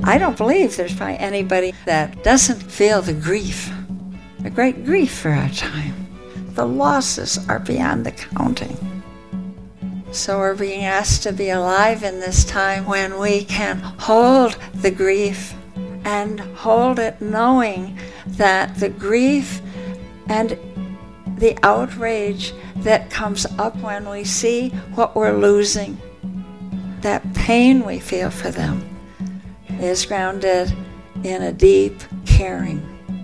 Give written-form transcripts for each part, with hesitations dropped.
I don't believe there's probably anybody that doesn't feel the grief, the great grief for our time. The losses are beyond the counting. So we're being asked to be alive in this time when we can hold the grief and hold it knowing that the grief and the outrage that comes up when we see what we're losing, that pain we feel for them, is grounded in a deep caring.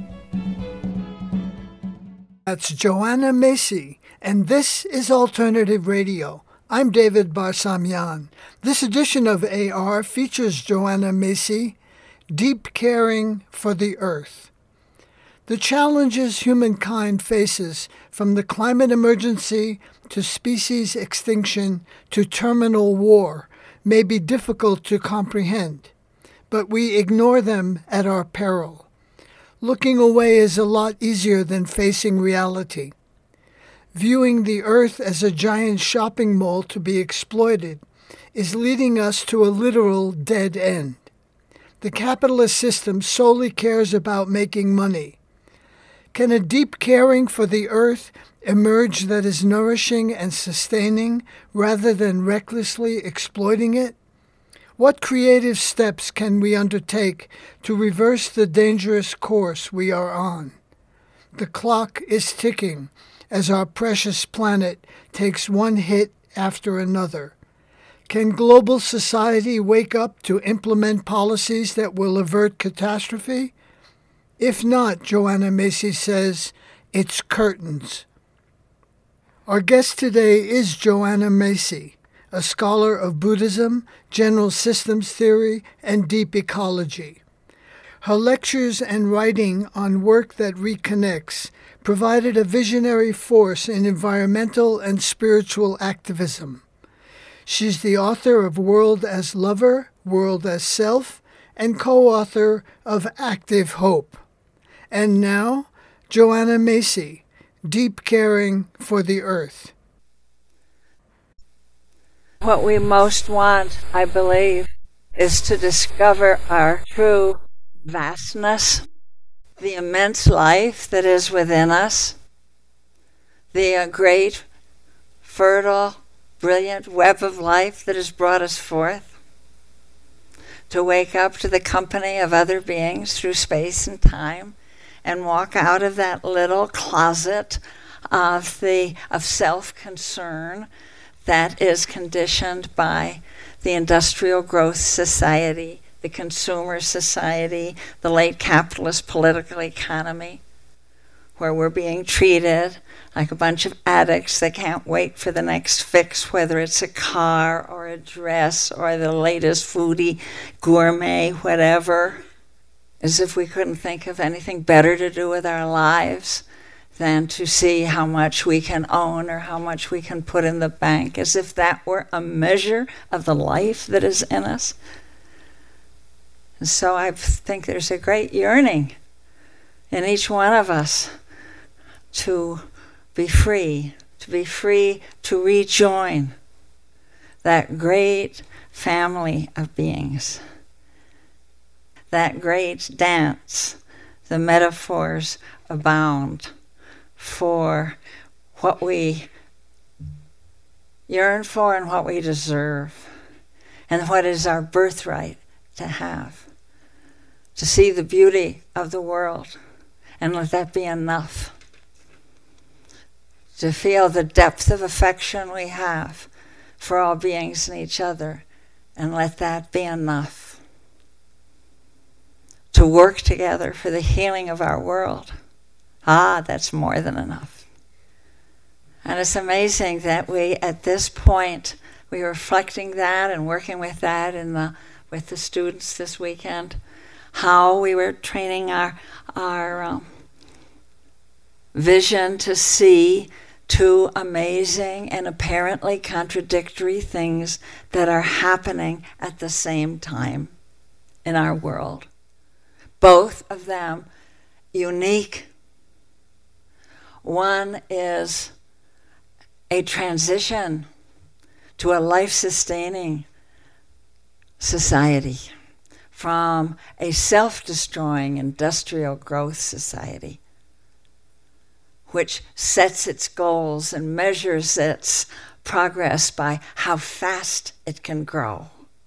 That's Joanna Macy, and this is Alternative Radio. I'm David Barsamian. This edition of AR features Joanna Macy, Deep Caring for the Earth. The challenges humankind faces, from the climate emergency to species extinction to terminal war, may be difficult to comprehend, but we ignore them at our peril. Looking away is a lot easier than facing reality. Viewing the earth as a giant shopping mall to be exploited is leading us to a literal dead end. The capitalist system solely cares about making money. Can a deep caring for the earth emerge that is nourishing and sustaining rather than recklessly exploiting it? What creative steps can we undertake to reverse the dangerous course we are on? The clock is ticking as our precious planet takes one hit after another. Can global society wake up to implement policies that will avert catastrophe? If not, Joanna Macy says, it's curtains. Our guest today is Joanna Macy, a scholar of Buddhism, general systems theory, and deep ecology. Her lectures and writing on work that reconnects provided a visionary force in environmental and spiritual activism. She's the author of World as Lover, World as Self, and co-author of Active Hope. And now, Joanna Macy, Deep Caring for the Earth. What we most want, I believe, is to discover our true vastness, the immense life that is within us, the great, fertile, brilliant web of life that has brought us forth, to wake up to the company of other beings through space and time and walk out of that little closet of self-concern that is conditioned by the industrial growth society, the consumer society, the late capitalist political economy, where we're being treated like a bunch of addicts that can't wait for the next fix, whether it's a car or a dress or the latest foodie, gourmet, whatever, as if we couldn't think of anything better to do with our lives than to see how much we can own or how much we can put in the bank, as if that were a measure of the life that is in us. And so I think there's a great yearning in each one of us to be free to rejoin that great family of beings, that great dance. The metaphors abound for what we yearn for and what we deserve, and what is our birthright to have. To see the beauty of the world and let that be enough. To feel the depth of affection we have for all beings and each other and let that be enough. To work together for the healing of our world. That's more than enough. And it's amazing that we, at this point, we were reflecting that and working with that with the students this weekend, how we were training our vision to see two amazing and apparently contradictory things that are happening at the same time in our world. Both of them unique. One is a transition to a life-sustaining society from a self-destroying industrial growth society, which sets its goals and measures its progress by how fast it can grow.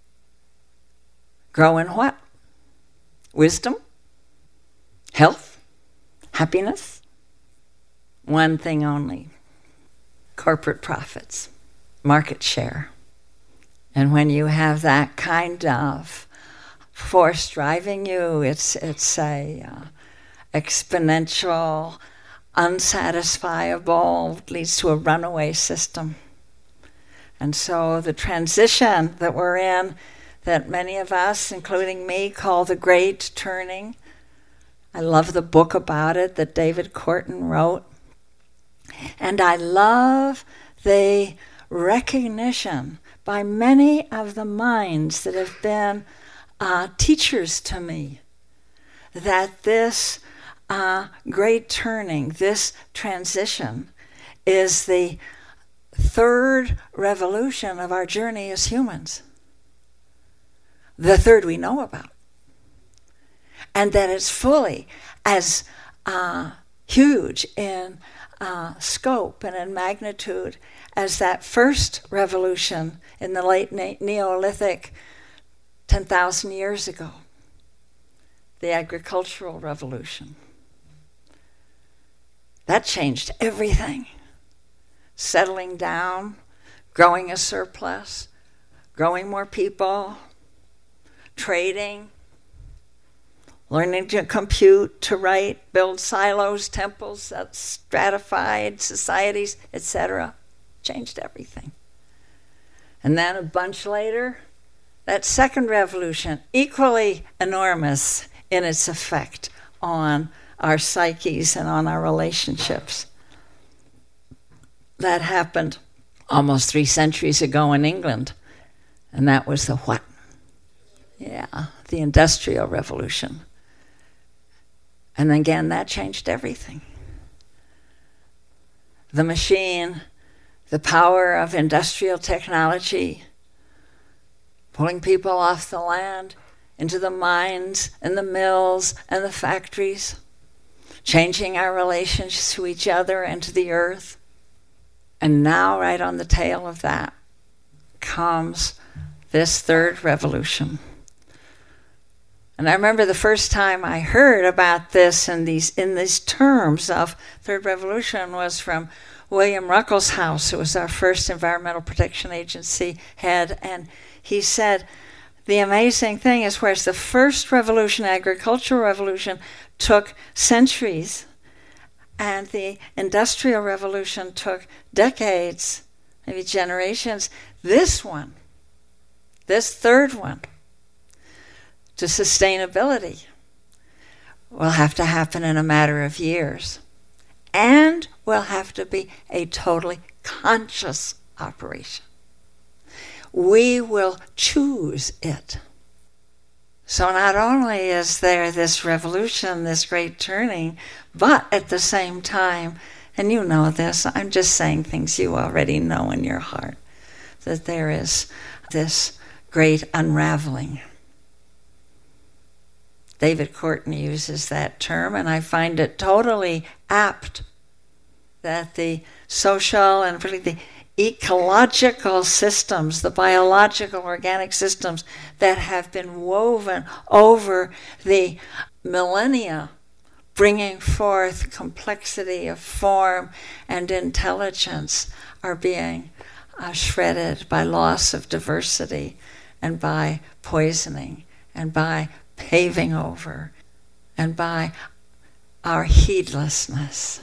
Grow in what? Wisdom? Health? Happiness? One thing only: corporate profits, market share. And when you have that kind of force driving you, it's a exponential, unsatisfiable, leads to a runaway system. And so the transition that we're in, that many of us, including me, call the Great Turning. I love the book about it that David Korten wrote. And I love the recognition by many of the minds that have been teachers to me that this great turning, this transition, is the third revolution of our journey as humans. The third we know about. And that it's fully as huge in scope and in magnitude as that first revolution in the late Neolithic 10,000 years ago, the agricultural revolution. That changed everything. Settling down, growing a surplus, growing more people, trading, learning to compute, to write, build silos, temples, stratified societies, etc. Changed everything. And then a bunch later, that second revolution, equally enormous in its effect on our psyches and on our relationships. That happened almost 3 centuries ago in England. And that was the what? Yeah, the Industrial Revolution. And again, that changed everything. The machine, the power of industrial technology, pulling people off the land into the mines and the mills and the factories, changing our relations to each other and to the earth. And now, right on the tail of that, comes this third revolution. And I remember the first time I heard about this in these terms of third revolution was from William Ruckelshaus, who was our first Environmental Protection Agency head, and he said, the amazing thing is, whereas the first revolution, agricultural revolution, took centuries, and the Industrial Revolution took decades, maybe generations, this one, this third one, to sustainability, will have to happen in a matter of years, and will have to be a totally conscious operation. We will choose it. So not only is there this revolution, this great turning, but at the same time, and you know this, I'm just saying things you already know in your heart, that there is this great unraveling. David Korten uses that term, and I find it totally apt that the social and particularly the ecological systems, the biological organic systems that have been woven over the millennia, bringing forth complexity of form and intelligence, are being shredded by loss of diversity and by poisoning and by paving over and by our heedlessness.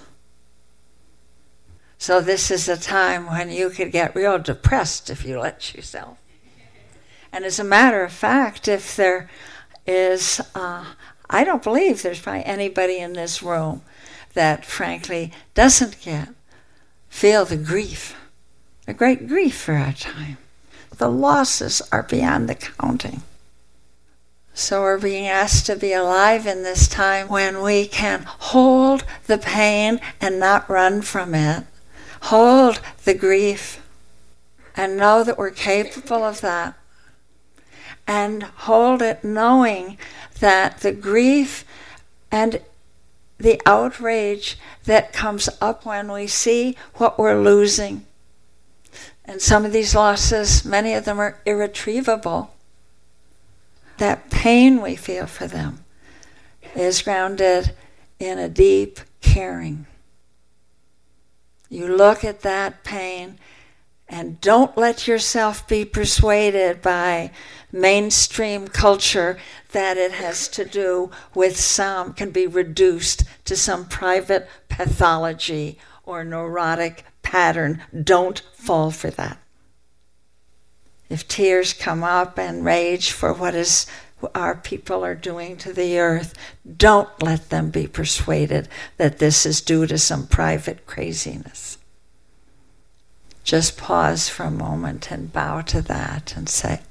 So this is a time when you could get real depressed if you let yourself. And as a matter of fact, if there is, I don't believe there's probably anybody in this room that frankly doesn't feel the grief, the great grief for our time. The losses are beyond the counting. So we're being asked to be alive in this time when we can hold the pain and not run from it. Hold the grief and know that we're capable of that. and hold it, knowing that the grief and the outrage that comes up when we see what we're losing. And some of these losses, many of them are irretrievable. That pain we feel for them is grounded in a deep caring. You look at that pain and don't let yourself be persuaded by mainstream culture that it has to do with can be reduced to some private pathology or neurotic pattern. Don't fall for that. If tears come up and rage for what our people are doing to the earth, don't let them be persuaded that this is due to some private craziness. Just pause for a moment and bow to that and say,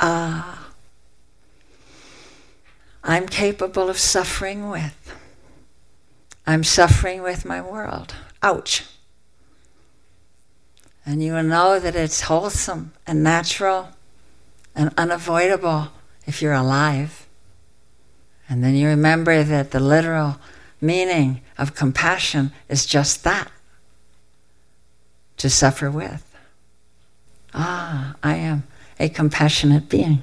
I'm capable of suffering with. I'm suffering with my world. Ouch. And you will know that it's wholesome and natural and unavoidable if you're alive. And then you remember that the literal meaning of compassion is just that, to suffer with. I am a compassionate being.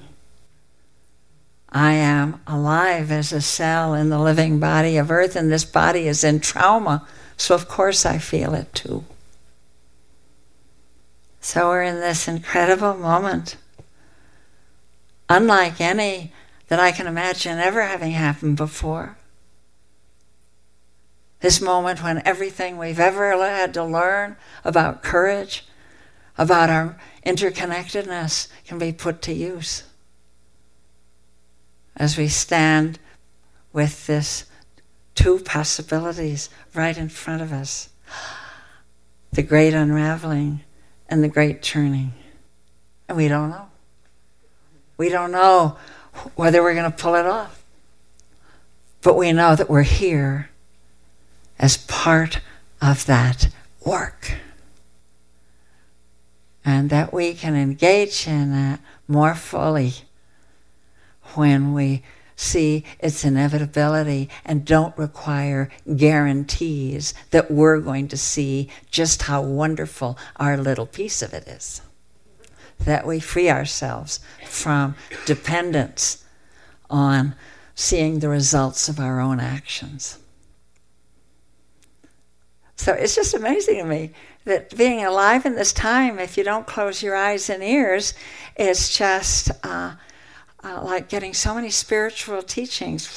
I am alive as a cell in the living body of earth, and this body is in trauma, so of course I feel it too. So we're in this incredible moment, unlike any that I can imagine ever having happened before. This moment when everything we've ever had to learn about courage, about our interconnectedness, can be put to use. As we stand with this two possibilities right in front of us, the great unraveling and the great turning. And we don't know. We don't know whether we're going to pull it off. But we know that we're here as part of that work. And that we can engage in that more fully when we see its inevitability and don't require guarantees that we're going to see just how wonderful our little piece of it is. That we free ourselves from dependence on seeing the results of our own actions. So it's just amazing to me that being alive in this time, if you don't close your eyes and ears, is just like getting so many spiritual teachings.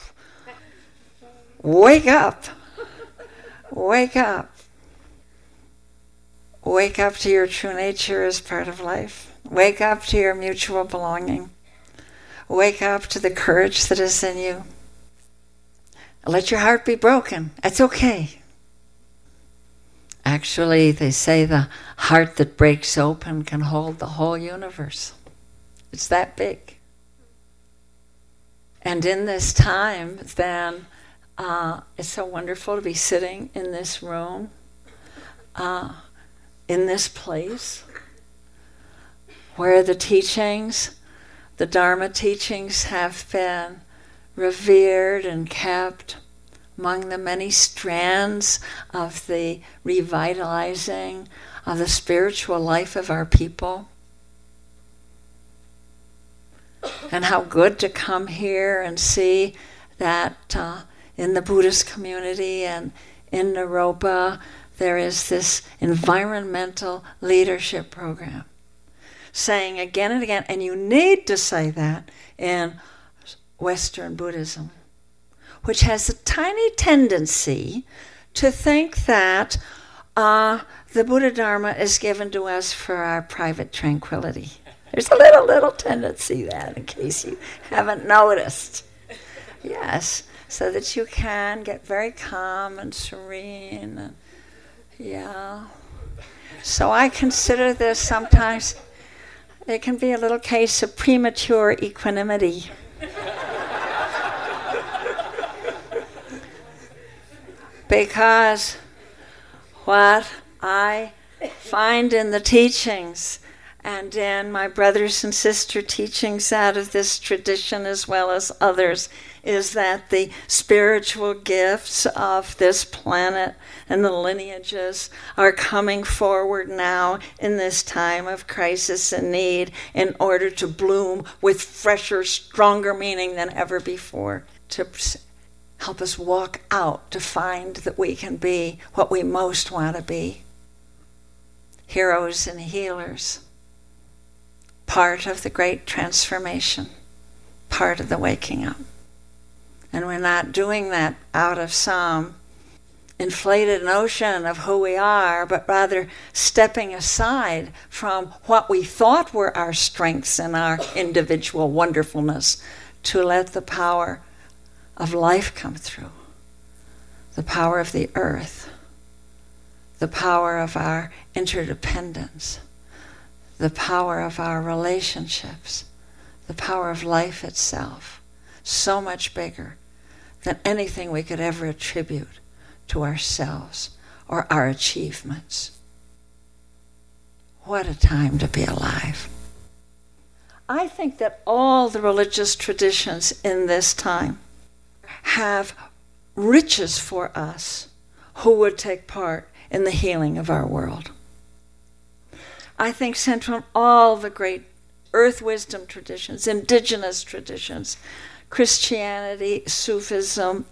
Wake up. Wake up. Wake up to your true nature as part of life. Wake up to your mutual belonging. Wake up to the courage that is in you. Let your heart be broken. It's okay. Actually, they say the heart that breaks open can hold the whole universe. It's that big. And in this time, then, it's so wonderful to be sitting in this room, in this place, where the teachings, the Dharma teachings, have been revered and kept among the many strands of the revitalizing of the spiritual life of our people. And how good to come here and see that in the Buddhist community and in Naropa, there is this environmental leadership program. Saying again and again, and you need to say that in Western Buddhism, which has a tiny tendency to think that the Buddha Dharma is given to us for our private tranquility. There's a little tendency there, in case you haven't noticed. Yes, so that you can get very calm and serene. And, yeah. So I consider this sometimes, it can be a little case of premature equanimity. Because what I find in the teachings And in my brothers and sister teachings out of this tradition, as well as others, is that the spiritual gifts of this planet and the lineages are coming forward now in this time of crisis and need in order to bloom with fresher, stronger meaning than ever before, to help us walk out to find that we can be what we most want to be. Heroes and healers. Part of the great transformation. Part of the waking up. And we're not doing that out of some inflated notion of who we are, but rather stepping aside from what we thought were our strengths and our individual wonderfulness to let the power of life come through. The power of the earth. The power of our interdependence. The power of our relationships. The power of life itself. So much bigger than anything we could ever attribute to ourselves or our achievements. What a time to be alive. I think that all the religious traditions in this time have riches for us who would take part in the healing of our world. I think central in all the great earth wisdom traditions, indigenous traditions, Christianity, Sufism,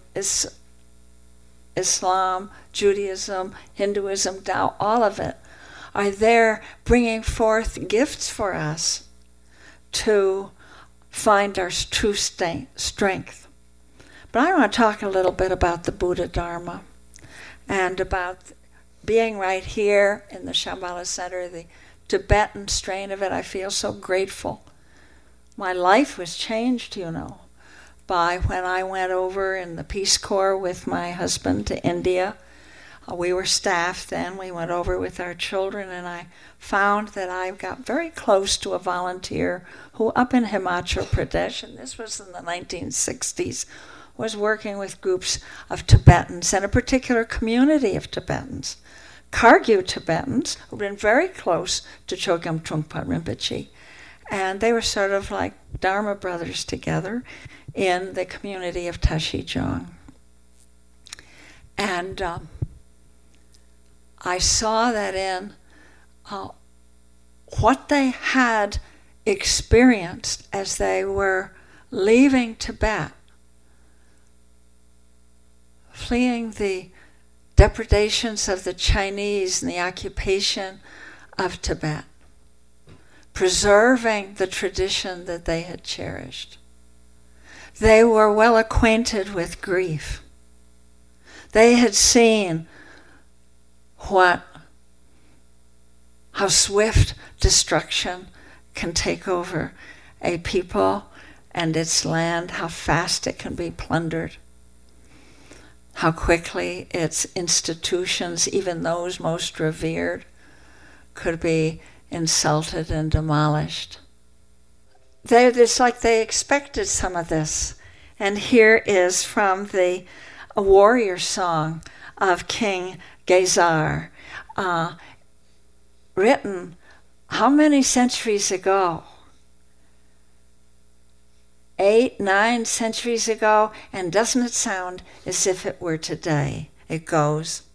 Islam, Judaism, Hinduism, Tao, all of it are there bringing forth gifts for us to find our true strength. But I want to talk a little bit about the Buddha Dharma and about being right here in the Shambhala Center, the Tibetan strain of it. I feel so grateful. My life was changed, by when I went over in the Peace Corps with my husband to India. We were staff then. We went over with our children, and I found that I got very close to a volunteer who up in Himachal Pradesh, and this was in the 1960s, was working with groups of Tibetans and a particular community of Tibetans, Kagyu Tibetans, who'd been very close to Chogyam Trungpa Rinpoche. And they were sort of like Dharma brothers together in the community of Tashijong. And I saw that in what they had experienced as they were leaving Tibet, fleeing the depredations of the Chinese and the occupation of Tibet, preserving the tradition that they had cherished. They were well acquainted with grief. They had seen how swift destruction can take over a people and its land, how fast it can be plundered, how quickly its institutions, even those most revered, could be insulted and demolished. It's like they expected some of this. And here is from a warrior song of King Gezar, written how many centuries ago? 8, 9 centuries ago, and doesn't it sound as if it were today? It goes,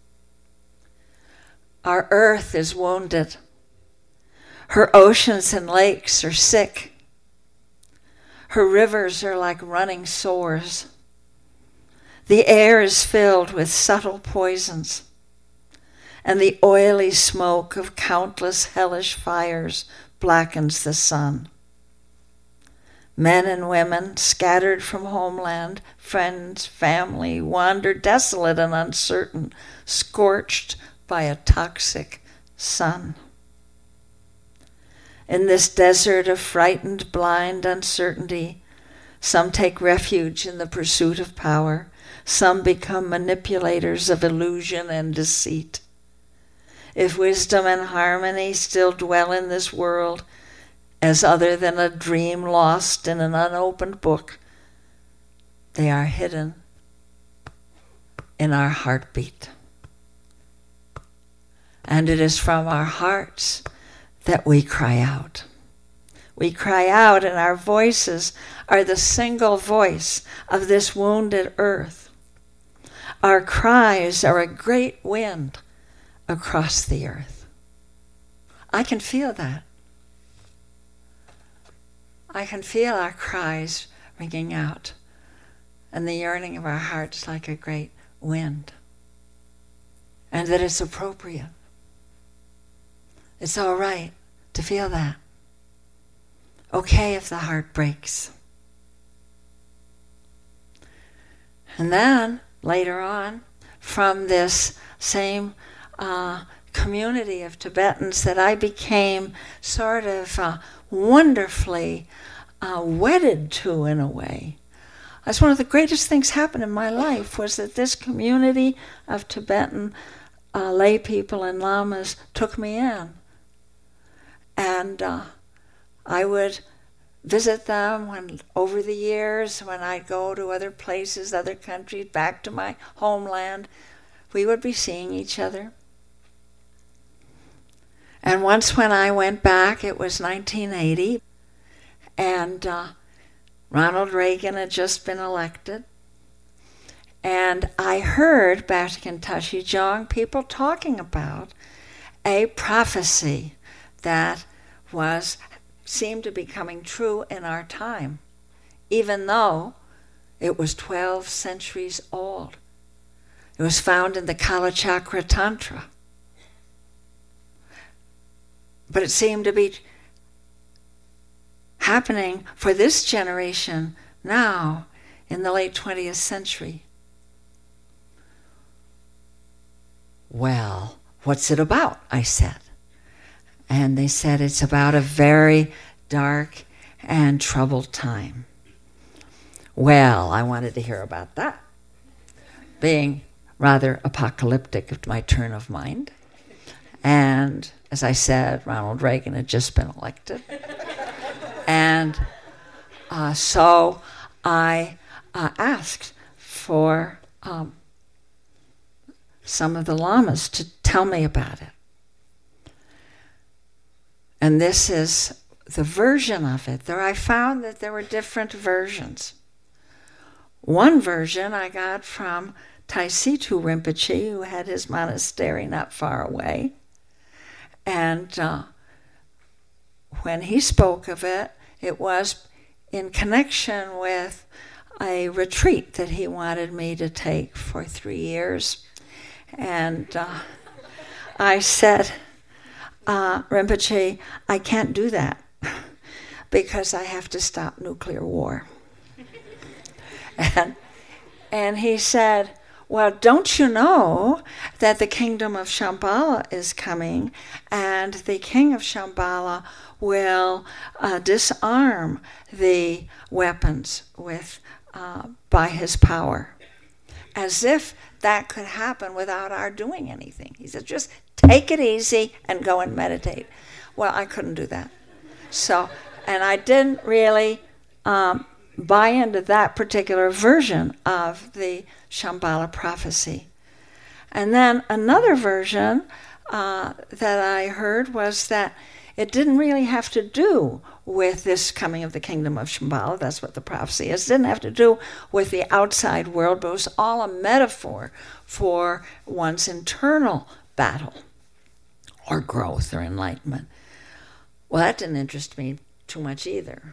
"Our earth is wounded. Her oceans and lakes are sick. Her rivers are like running sores. The air is filled with subtle poisons, and the oily smoke of countless hellish fires blackens the sun. Men and women, scattered from homeland, friends, family, wander desolate and uncertain, scorched by a toxic sun. In this desert of frightened, blind uncertainty, some take refuge in the pursuit of power. Some become manipulators of illusion and deceit. If wisdom and harmony still dwell in this world, as other than a dream lost in an unopened book, they are hidden in our heartbeat. And it is from our hearts that we cry out. We cry out, and our voices are the single voice of this wounded earth. Our cries are a great wind across the earth. I can feel that. I can feel our cries ringing out, and the yearning of our hearts like a great wind. And that it's appropriate. It's all right to feel that. Okay if the heart breaks. And then, later on, from this same community of Tibetans that I became sort of wonderfully wedded to in a way. That's one of the greatest things happened in my life, was that this community of Tibetan lay people and lamas took me in. And I would visit them over the years, when I'd go to other places, other countries, back to my homeland, we would be seeing each other. And once when I went back, it was 1980, and Ronald Reagan had just been elected. And I heard back in Tashijong people talking about a prophecy that seemed to be coming true in our time, even though it was 12 centuries old. It was found in the Kalachakra Tantra. But it seemed to be happening for this generation now in the late 20th century. Well, what's it about? I said. And they said it's about a very dark and troubled time. Well, I wanted to hear about that, being rather apocalyptic of my turn of mind. And as I said, Ronald Reagan had just been elected. And so I asked for some of the lamas to tell me about it. And this is the version of it. I found that there were different versions. One version I got from Taisitu Rinpoche, who had his monastery not far away. And when he spoke of it, it was in connection with a retreat that he wanted me to take for 3 years. And I said, Rinpoche, I can't do that because I have to stop nuclear war. And he said, well, don't you know that the kingdom of Shambhala is coming, and the king of Shambhala will disarm the weapons by his power, as if that could happen without our doing anything. He said, just take it easy and go and meditate. Well, I couldn't do that. So, and I didn't really buy into that particular version of the Shambhala prophecy. And then another version that I heard was that it didn't really have to do with this coming of the kingdom of Shambhala. That's what the prophecy is. It didn't have to do with the outside world, but it was all a metaphor for one's internal battle or growth or enlightenment. Well, that didn't interest me too much either.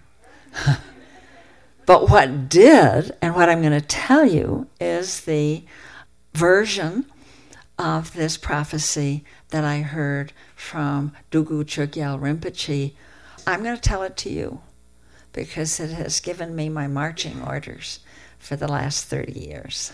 But what did, and what I'm going to tell you, is the version of this prophecy that I heard from Dugu Chogyal Rinpoche. I'm going to tell it to you because it has given me my marching orders for the last 30 years.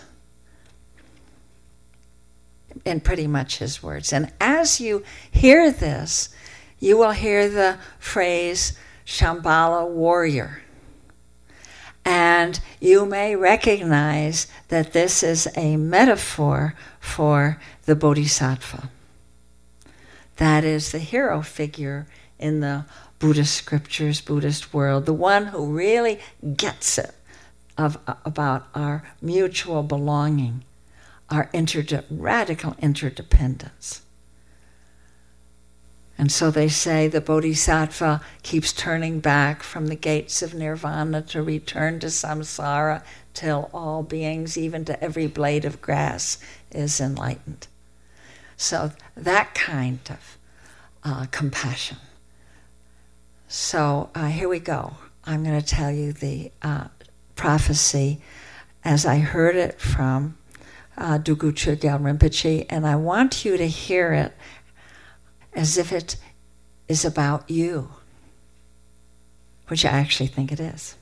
In pretty much his words. And as you hear this, you will hear the phrase Shambhala warrior. And you may recognize that this is a metaphor for the Bodhisattva. That is the hero figure in the Buddhist scriptures, Buddhist world, the one who really gets it about our mutual belonging, our radical interdependence. And so they say the bodhisattva keeps turning back from the gates of nirvana to return to samsara till all beings, even to every blade of grass, is enlightened. So that kind of compassion. So here we go. I'm going to tell you the prophecy as I heard it from Dugu Chogyal Rinpoche, and I want you to hear it as if it is about you, which I actually think it is.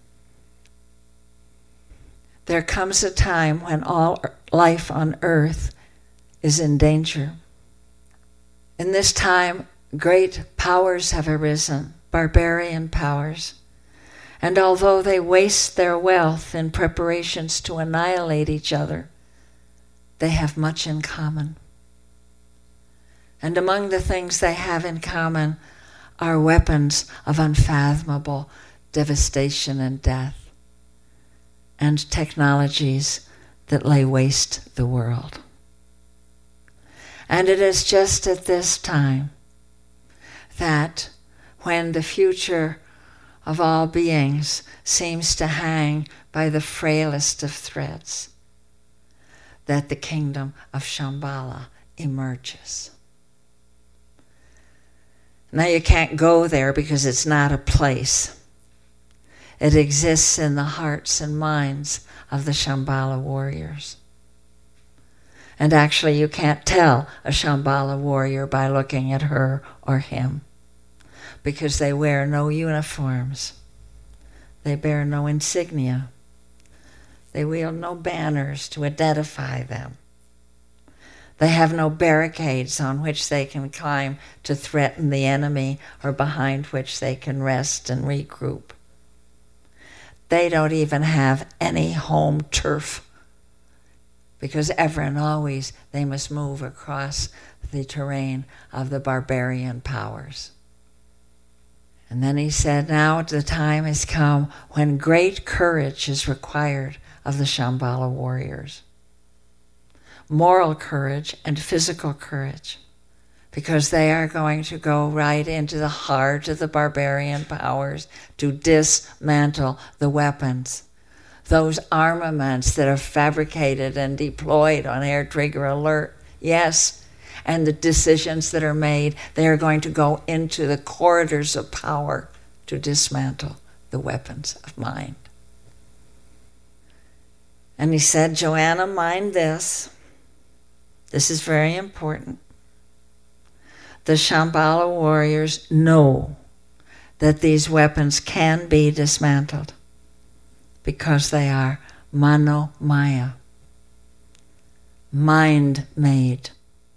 There comes a time when all life on earth is in danger. In this time, great powers have arisen, barbarian powers, and although they waste their wealth in preparations to annihilate each other, they have much in common. And among the things they have in common are weapons of unfathomable devastation and death, and technologies that lay waste the world. And it is just at this time that when the future of all beings seems to hang by the frailest of threads, that the kingdom of Shambhala emerges. Now you can't go there because it's not a place. It exists in the hearts and minds of the Shambhala warriors. And actually you can't tell a Shambhala warrior by looking at her or him, because they wear no uniforms. They bear no insignia. They wield no banners to identify them. They have no barricades on which they can climb to threaten the enemy or behind which they can rest and regroup. They don't even have any home turf, because ever and always they must move across the terrain of the barbarian powers. And then he said, now the time has come when great courage is required of the Shambhala warriors. Moral courage and physical courage, because they are going to go right into the heart of the barbarian powers to dismantle the weapons, those armaments that are fabricated and deployed on air trigger alert. Yes, and the decisions that are made, they are going to go into the corridors of power to dismantle the weapons of mind. And he said, Joanna, mind this. This is very important. The Shambhala warriors know that these weapons can be dismantled because they are mano maya, mind-made.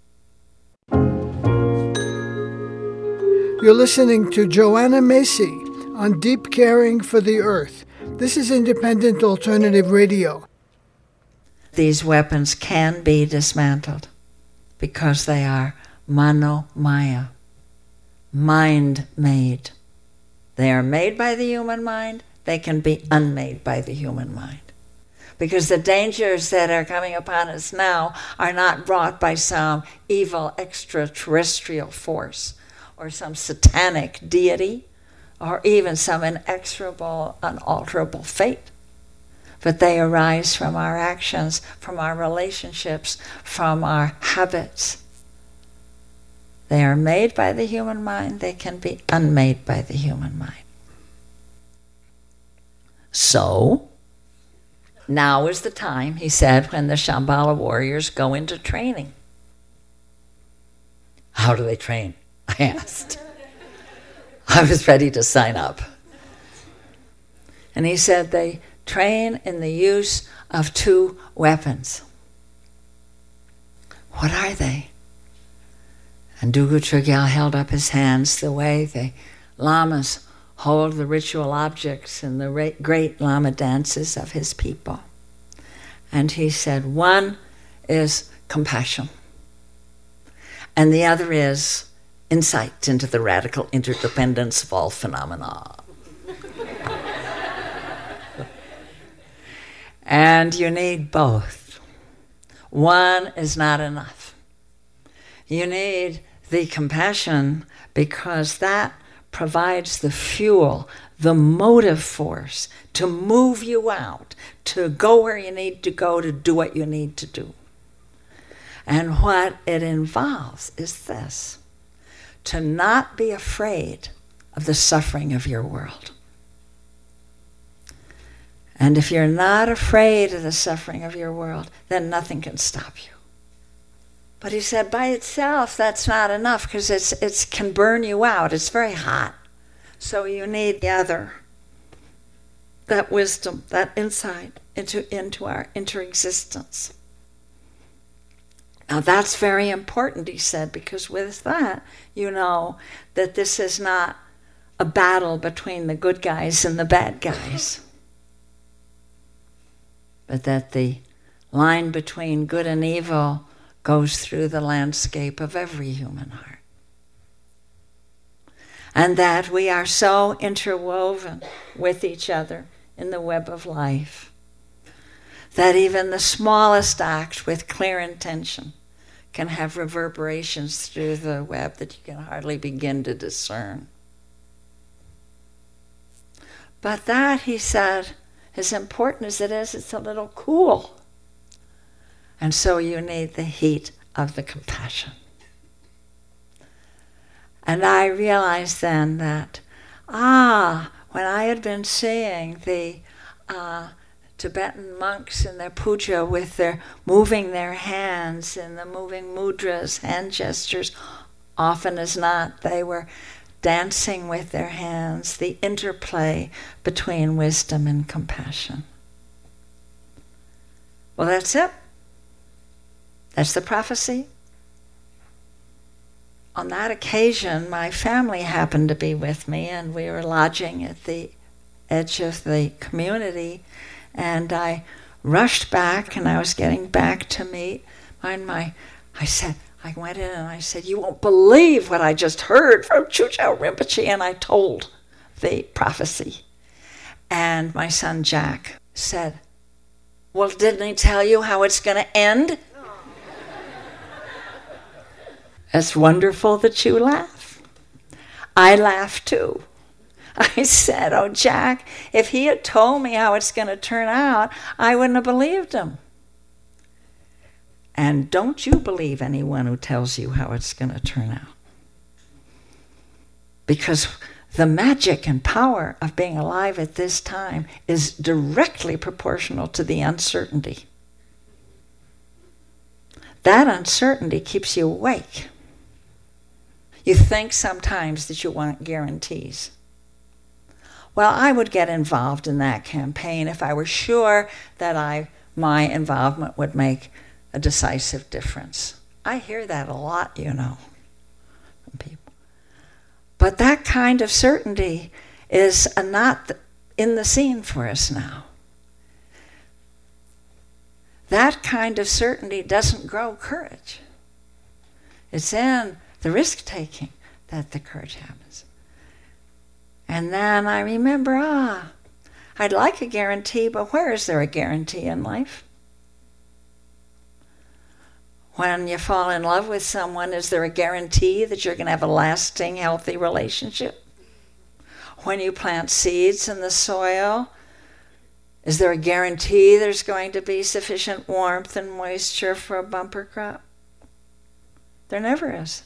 You're listening to Joanna Macy on Deep Caring for the Earth. This is Independent Alternative Radio. These weapons can be dismantled because they are mano maya, mind-made. They are made by the human mind. They can be unmade by the human mind. Because the dangers that are coming upon us now are not brought by some evil extraterrestrial force or some satanic deity or even some inexorable, unalterable fate. But they arise from our actions, from our relationships, from our habits. They are made by the human mind. They can be unmade by the human mind. So, now is the time, he said, when the Shambhala warriors go into training. How do they train? I asked. I was ready to sign up. And he said they train in the use of 2 weapons. What are they? And Dugu Chogyal held up his hands the way the lamas hold the ritual objects in the great lama dances of his people. And he said, one is compassion, and the other is insight into the radical interdependence of all phenomena. And you need both. One is not enough. You need the compassion, because that provides the fuel, the motive force to move you out, to go where you need to go, to do what you need to do. And what it involves is this: to not be afraid of the suffering of your world. And if you're not afraid of the suffering of your world, then nothing can stop you. But he said, by itself, that's not enough, because it can burn you out. It's very hot. So you need the other, that wisdom, that insight into our interexistence. Now that's very important, he said, because with that, you know that this is not a battle between the good guys and the bad guys, but that the line between good and evil goes through the landscape of every human heart. And that we are so interwoven with each other in the web of life that even the smallest act with clear intention can have reverberations through the web that you can hardly begin to discern. But that, he said, as important as it is, it's a little cool. And so you need the heat of the compassion. And I realized then that, when I had been seeing the Tibetan monks in their puja with their moving their hands in the moving mudras, hand gestures, often as not, they were dancing with their hands, the interplay between wisdom and compassion. Well, that's it. That's the prophecy. On that occasion, my family happened to be with me, and we were lodging at the edge of the community, and I rushed back, and I was getting back to meet I went in and I said, you won't believe what I just heard from Chucho Rinpoche, and I told the prophecy. And my son Jack said, well, didn't he tell you how it's going to end? It's wonderful that you laugh. I laugh too. I said, oh, Jack, if he had told me how it's going to turn out, I wouldn't have believed him. And don't you believe anyone who tells you how it's going to turn out. Because the magic and power of being alive at this time is directly proportional to the uncertainty. That uncertainty keeps you awake. You think sometimes that you want guarantees. Well, I would get involved in that campaign if I were sure that my involvement would make a decisive difference. I hear that a lot, you know, from people. But that kind of certainty is not in the scene for us now. That kind of certainty doesn't grow courage. It's in the risk-taking that the courage happens. And then I remember, I'd like a guarantee, but where is there a guarantee in life? When you fall in love with someone, is there a guarantee that you're going to have a lasting, healthy relationship? When you plant seeds in the soil, is there a guarantee there's going to be sufficient warmth and moisture for a bumper crop? There never is.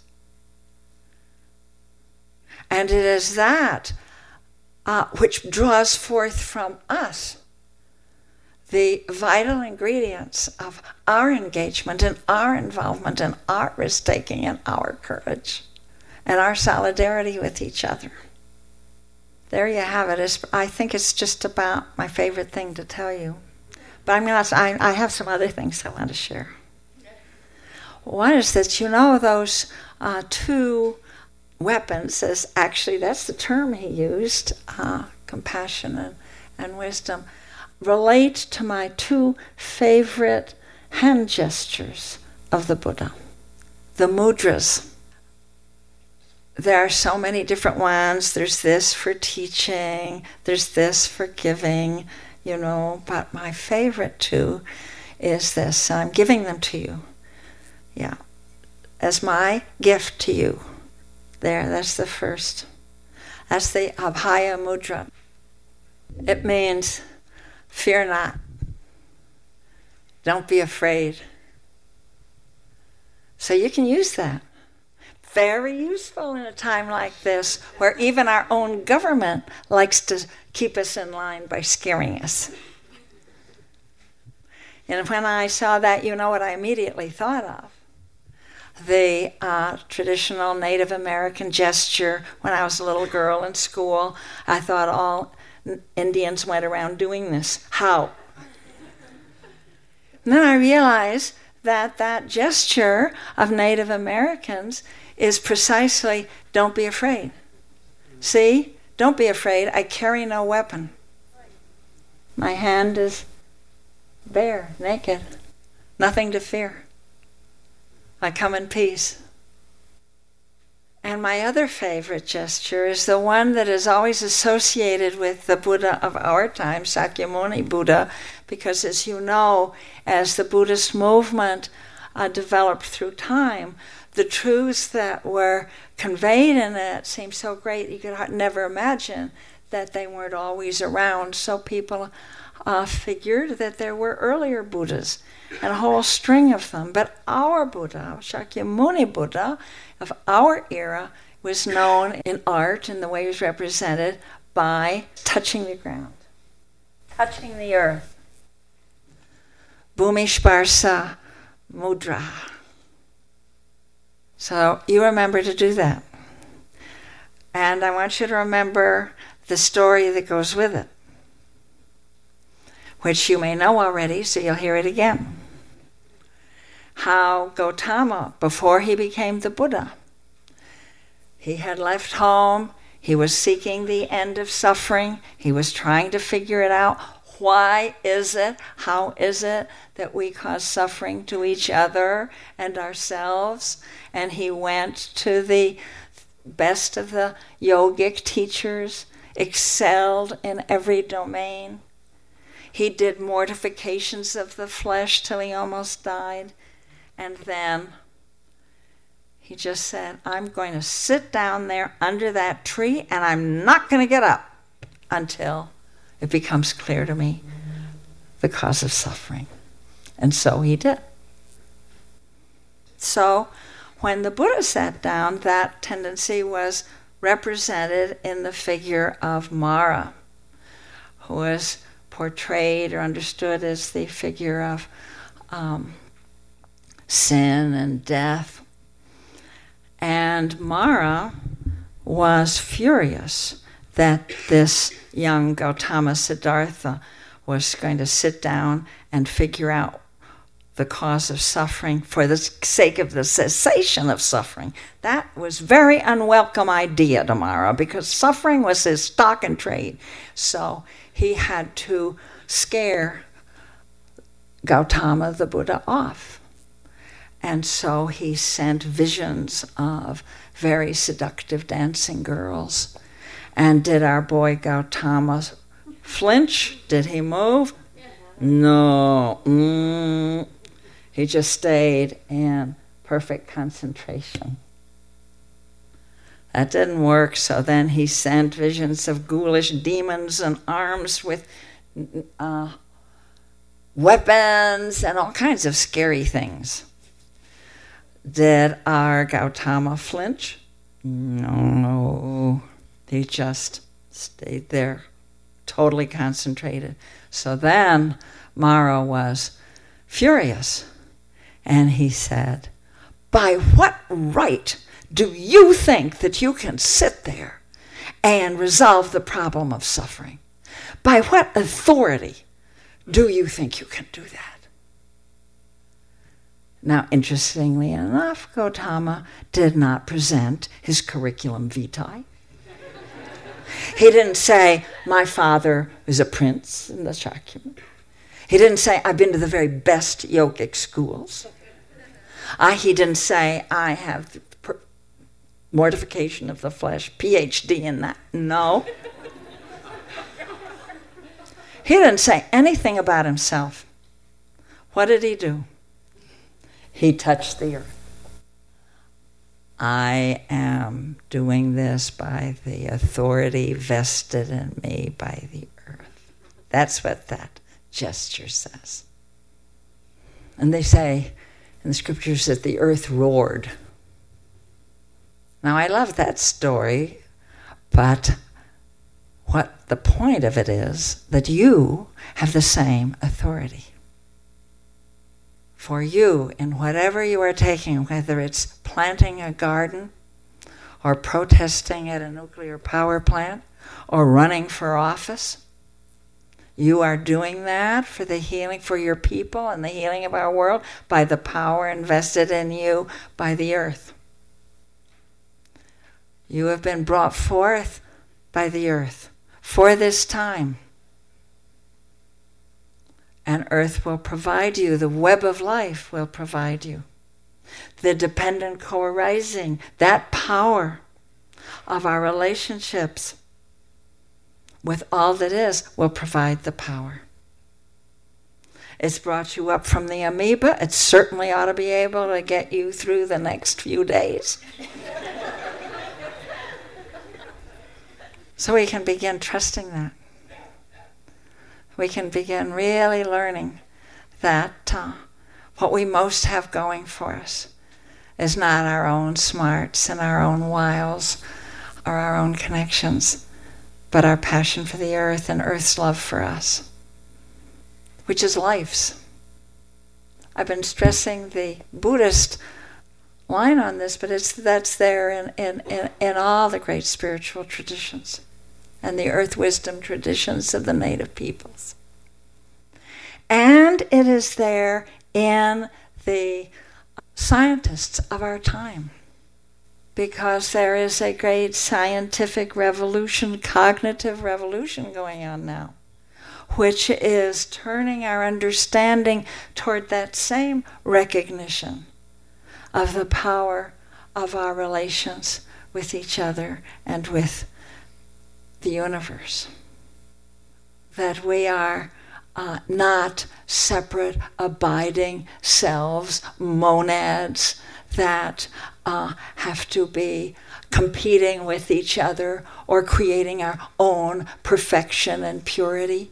And it is that which draws forth from us the vital ingredients of our engagement and our involvement and our risk-taking and our courage and our solidarity with each other. There you have it. I think it's just about my favorite thing to tell you. But I have some other things I want to share. One is that, you know, those two weapons, that's the term he used, compassion and wisdom, relate to my two favorite hand gestures of the Buddha, the mudras. There are so many different ones. There's this for teaching, there's this for giving, you know, but my favorite two is this. I'm giving them to you. Yeah. as my gift to you. There, that's the first. That's the Abhaya Mudra. It means, fear not. Don't be afraid. So you can use that. Very useful in a time like this, where even our own government likes to keep us in line by scaring us. And when I saw that, you know what I immediately thought of? The traditional Native American gesture. When I was a little girl in school, I thought all Indians went around doing this. How? And then I realized that that gesture of Native Americans is precisely, don't be afraid. See? Don't be afraid. I carry no weapon. My hand is bare, naked. Nothing to fear. I come in peace. And my other favorite gesture is the one that is always associated with the Buddha of our time, Sakyamuni Buddha, because as you know, as the Buddhist movement developed through time, the truths that were conveyed in it seemed so great you could never imagine that they weren't always around. So people figured that there were earlier Buddhas, and a whole string of them. But our Buddha, Shakyamuni Buddha, of our era, was known in art, in the way he was represented, by touching the ground, touching the earth. Bhumi Sparsa Mudra. So you remember to do that. And I want you to remember the story that goes with it, which you may know already, so you'll hear it again. How Gautama, before he became the Buddha, he had left home, he was seeking the end of suffering, he was trying to figure it out. Why is it, how is it that we cause suffering to each other and ourselves? And he went to the best of the yogic teachers, excelled in every domain. He did mortifications of the flesh till he almost died. And then he just said, I'm going to sit down there under that tree and I'm not going to get up until it becomes clear to me the cause of suffering. And so he did. So when the Buddha sat down, that tendency was represented in the figure of Mara, who was portrayed or understood as the figure of sin and death. And Mara was furious that this young Gautama Siddhartha was going to sit down and figure out the cause of suffering for the sake of the cessation of suffering. That was a very unwelcome idea to Mara, because suffering was his stock and trade. So he had to scare Gautama the Buddha off. And so he sent visions of very seductive dancing girls. And did our boy Gautama flinch? Did he move? No. He just stayed in perfect concentration. That didn't work, so then he sent visions of ghoulish demons and arms with weapons and all kinds of scary things. Did our Gautama flinch? No. He just stayed there, totally concentrated. So then Mara was furious, and he said, by what right do you think that you can sit there and resolve the problem of suffering? By what authority do you think you can do that? Now, interestingly enough, Gautama did not present his curriculum vitae. He didn't say, my father is a prince in the Shakyamuni. He didn't say, I've been to the very best yogic schools. He didn't say, I have mortification of the flesh, PhD in that. No. He didn't say anything about himself. What did he do? He touched the earth. I am doing this by the authority vested in me by the earth. That's what that gesture says. And they say in the scriptures that the earth roared. Now I love that story, but what the point of it is that you have the same authority. For you, in whatever you are taking, whether it's planting a garden or protesting at a nuclear power plant or running for office, you are doing that for the healing, for your people and the healing of our world by the power invested in you by the earth. You have been brought forth by the earth for this time. And earth will provide you, the web of life will provide you. The dependent co-arising, that power of our relationships with all that is, will provide the power. It's brought you up from the amoeba. It certainly ought to be able to get you through the next few days. So we can begin trusting that. We can begin really learning that what we most have going for us is not our own smarts and our own wiles or our own connections, but our passion for the earth and earth's love for us, which is life's. I've been stressing the Buddhist line on this, but that's there in all the great spiritual traditions and the earth wisdom traditions of the native peoples. And it is there in the scientists of our time, because there is a great scientific revolution, cognitive revolution going on now, which is turning our understanding toward that same recognition of the power of our relations with each other and with the universe. That we are not separate, abiding selves, monads that have to be competing with each other or creating our own perfection and purity,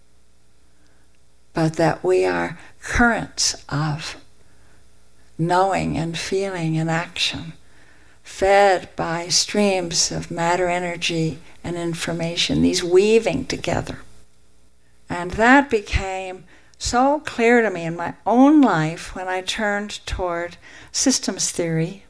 but that we are currents of knowing and feeling and action, fed by streams of matter, energy, and information, these weaving together. And that became so clear to me in my own life when I turned toward systems theory.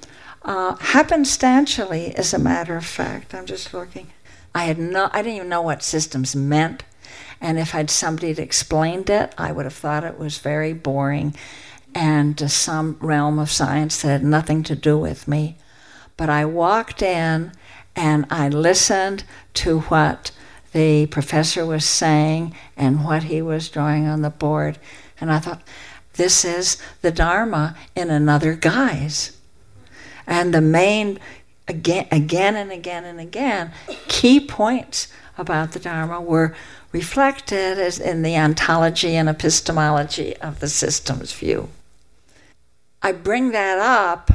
Happenstantially, as a matter of fact, I'm just looking, I didn't even know what systems meant, and if I'd somebody that explained it, I would have thought it was very boring and some realm of science that had nothing to do with me. But I walked in and I listened to what the professor was saying and what he was drawing on the board, and I thought, this is the Dharma in another guise. And the main, again and again, key points about the Dharma were reflected as in the ontology and epistemology of the systems view. I bring that up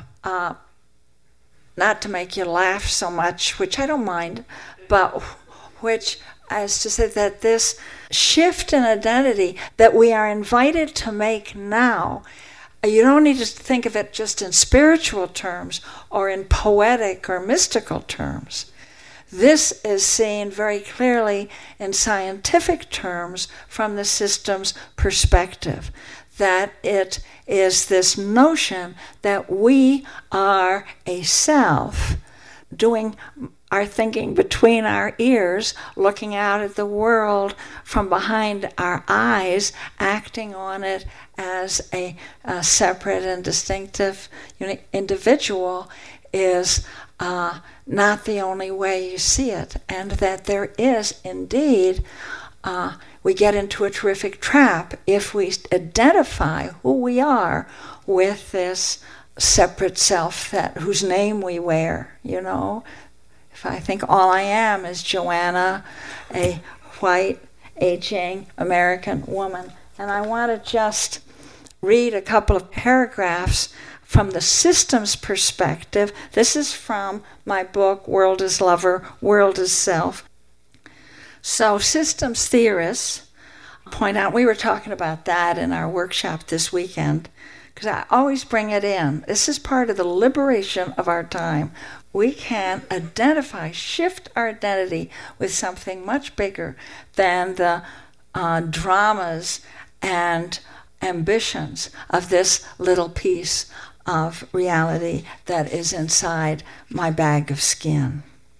not to make you laugh so much, which I don't mind, but which is to say that this shift in identity that we are invited to make now, you don't need to think of it just in spiritual terms or in poetic or mystical terms. This is seen very clearly in scientific terms from the system's perspective, that it is this notion that we are a self doing our thinking between our ears, looking out at the world from behind our eyes, acting on it as a separate and distinctive individual is not the only way you see it, and that there is indeed, we get into a terrific trap if we identify who we are with this separate self whose name we wear, you know. If I think all I am is Joanna, a white, aging American woman, and I want to just read a couple of paragraphs from the systems perspective, this is from my book, World as Lover, World as Self. So systems theorists point out, we were talking about that in our workshop this weekend, because I always bring it in. This is part of the liberation of our time. We can identify, shift our identity with something much bigger than the dramas and ambitions of this little piece of reality that is inside my bag of skin.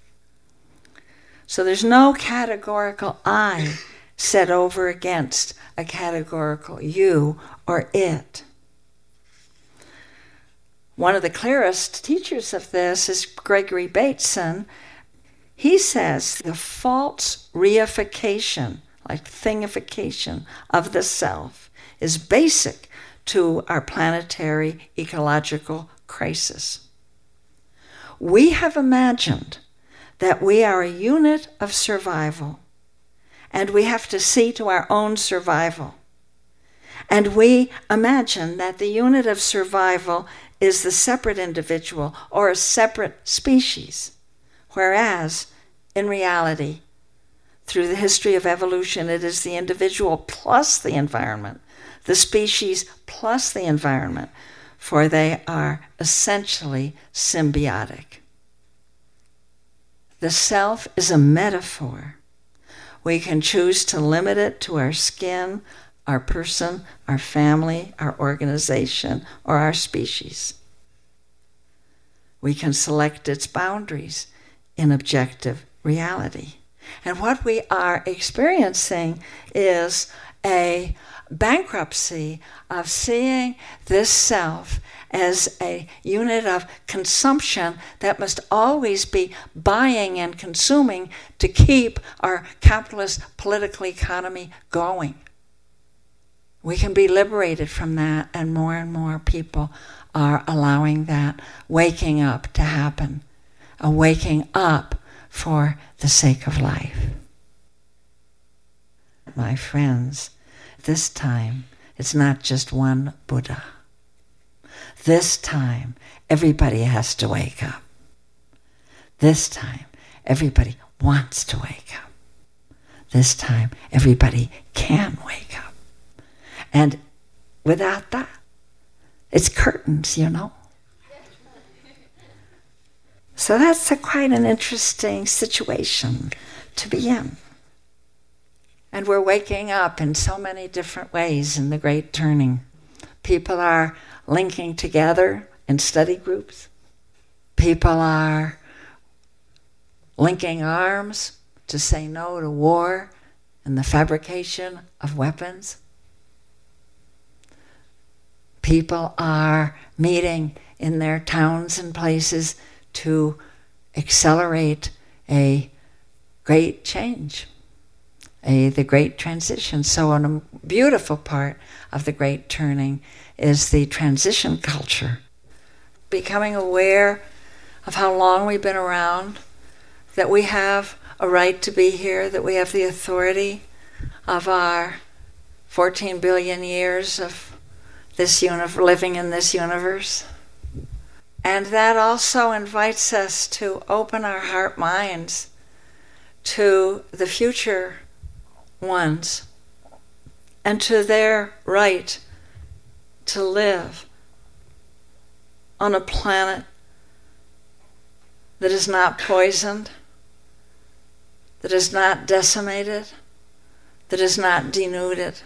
So there's no categorical I set over against a categorical you or it. One of the clearest teachers of this is Gregory Bateson. He says the false reification, like thingification of the self, is basic to our planetary ecological crisis. We have imagined that we are a unit of survival, and we have to see to our own survival. And we imagine that the unit of survival is the separate individual or a separate species, whereas in reality, through the history of evolution, it is the individual plus the environment, the species plus the environment, for they are essentially symbiotic. The self is a metaphor. We can choose to limit it to our skin, our person, our family, our organization, or our species. We can select its boundaries in objective reality. And what we are experiencing is a bankruptcy of seeing this self as a unit of consumption that must always be buying and consuming to keep our capitalist political economy going. We can be liberated from that, and more people are allowing that waking up to happen, a waking up for the sake of life. My friends, this time it's not just one Buddha. This time everybody has to wake up. This time everybody wants to wake up. This time everybody can wake up. And without that, it's curtains, you know. So that's quite an interesting situation to be in. And we're waking up in so many different ways in the Great Turning. People are linking together in study groups. People are linking arms to say no to war and the fabrication of weapons. People are meeting in their towns and places to accelerate a great change, the great transition. So a beautiful part of the Great Turning is the transition culture. Becoming aware of how long we've been around, that we have a right to be here, that we have the authority of our 14 billion years of this living in this universe. And that also invites us to open our heart minds to the future ones and to their right to live on a planet that is not poisoned, that is not decimated, that is not denuded.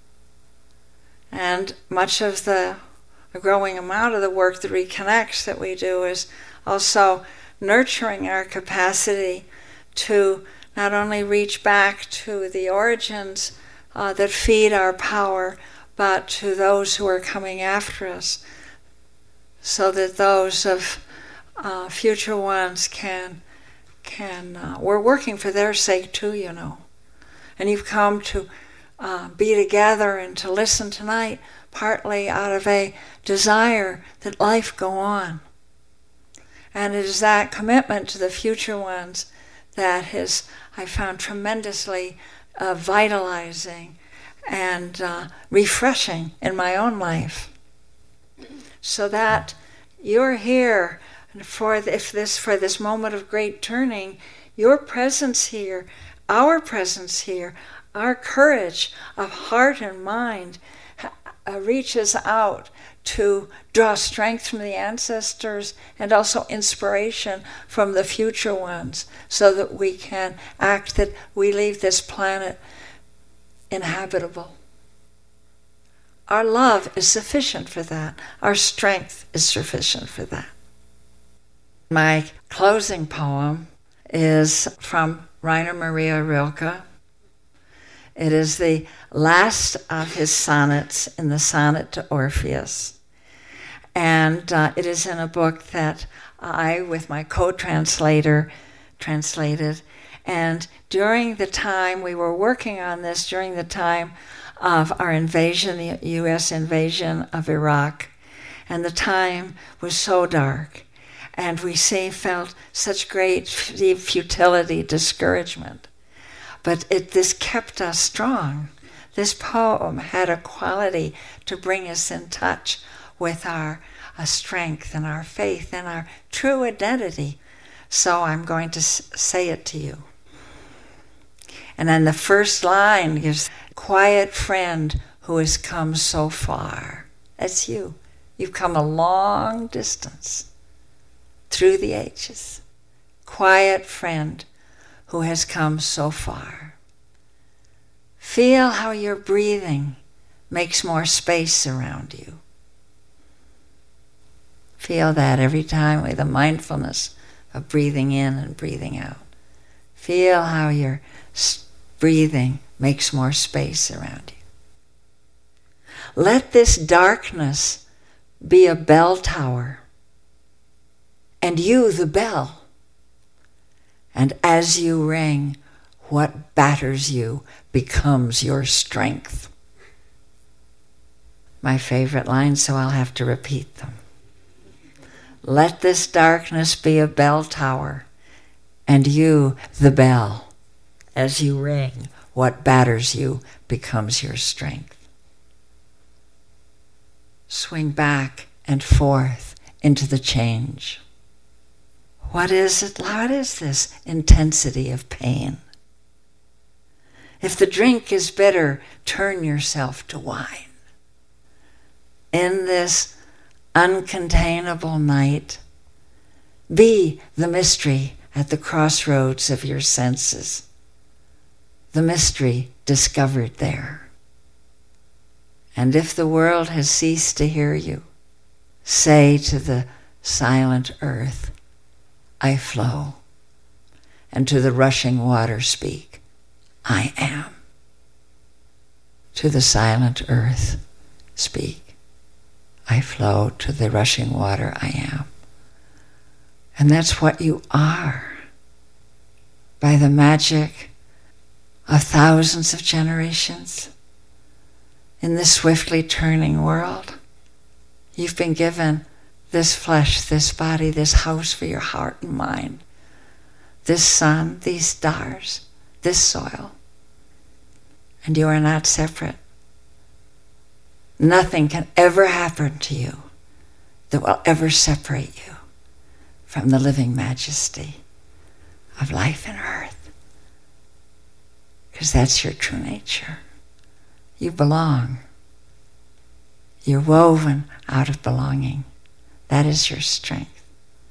And much of the growing amount of the work that reconnects that we do is also nurturing our capacity to not only reach back to the origins that feed our power, but to those who are coming after us, so that those of future ones can we're working for their sake too, you know. And you've come to be together and to listen tonight partly out of a desire that life go on. And it is that commitment to the future ones that has, I found, tremendously vitalizing and refreshing in my own life. so that you're here for this moment of great turning. Your presence here, our presence here, our courage of heart and mind reaches out to draw strength from the ancestors and also inspiration from the future ones, so that we can act, that we leave this planet inhabitable. Our love is sufficient for that. Our strength is sufficient for that. My closing poem is from Rainer Maria Rilke. It is the last of his sonnets in the Sonnet to Orpheus. And it is in a book that I, with my co-translator, translated. And during the time we were working on this, during the time of our invasion, the U.S. invasion of Iraq, and the time was so dark, and we felt such great futility, discouragement. But this kept us strong. This poem had a quality to bring us in touch with our strength and our faith and our true identity. So I'm going to say it to you. And then the first line is, quiet friend who has come so far. That's you. You've come a long distance through the ages. Quiet friend who has come so far. Feel how your breathing makes more space around you. Feel that every time with the mindfulness of breathing in and breathing out. Feel how your breathing makes more space around you. Let this darkness be a bell tower, and you the bell. And as you ring, what batters you becomes your strength. My favorite lines, so I'll have to repeat them. Let this darkness be a bell tower, and you the bell. As you ring, what batters you becomes your strength. Swing back and forth into the change. What is it? What is this intensity of pain? If the drink is bitter, turn yourself to wine. In this uncontainable night, be the mystery at the crossroads of your senses. The mystery discovered there. And if the world has ceased to hear you, say to the silent earth, I flow. And to the rushing water speak, I am. To the silent earth speak, I flow. To the rushing water, I am. And that's what you are. By the magic of thousands of generations in this swiftly turning world, you've been given this flesh, this body, this house for your heart and mind, this sun, these stars, this soil. And you are not separate. Nothing can ever happen to you that will ever separate you from the living majesty of life and earth. Because that's your true nature. You belong. You're woven out of belonging. That is your strength.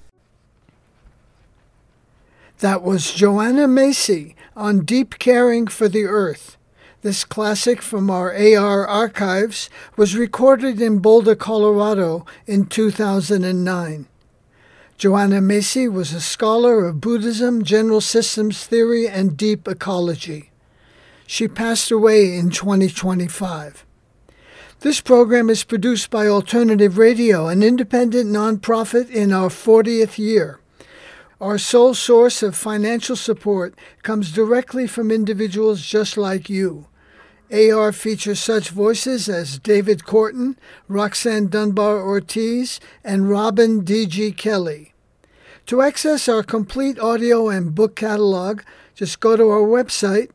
That was Joanna Macy on Deep Caring for the Earth. This classic from our AR archives was recorded in Boulder, Colorado in 2009. Joanna Macy was a scholar of Buddhism, general systems theory, and deep ecology. She passed away in 2025. This program is produced by Alternative Radio, an independent nonprofit in our 40th year. Our sole source of financial support comes directly from individuals just like you. AR features such voices as David Corton, Roxanne Dunbar-Ortiz, and Robin D.G. Kelly. To access our complete audio and book catalog, just go to our website,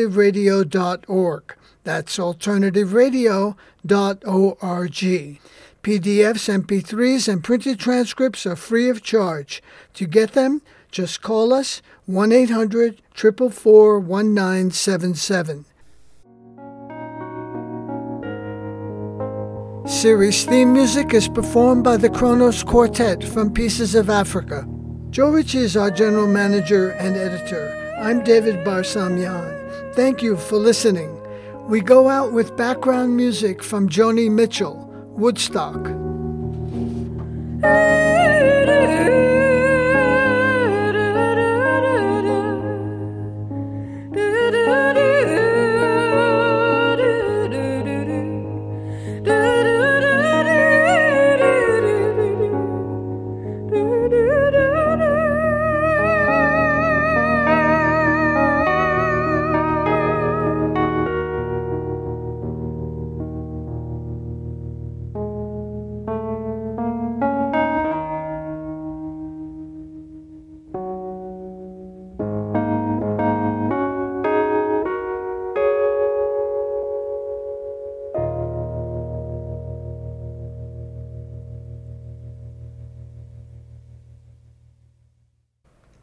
alternativeradio.org. That's alternativeradio.org. PDFs, MP3s, and printed transcripts are free of charge. To get them, just call us 1-800-444-1977. Series theme music is performed by the Kronos Quartet from Pieces of Africa. Joe Ritchie is our general manager and editor. I'm David Barsamian. Thank you for listening. We go out with background music from Joni Mitchell, Woodstock.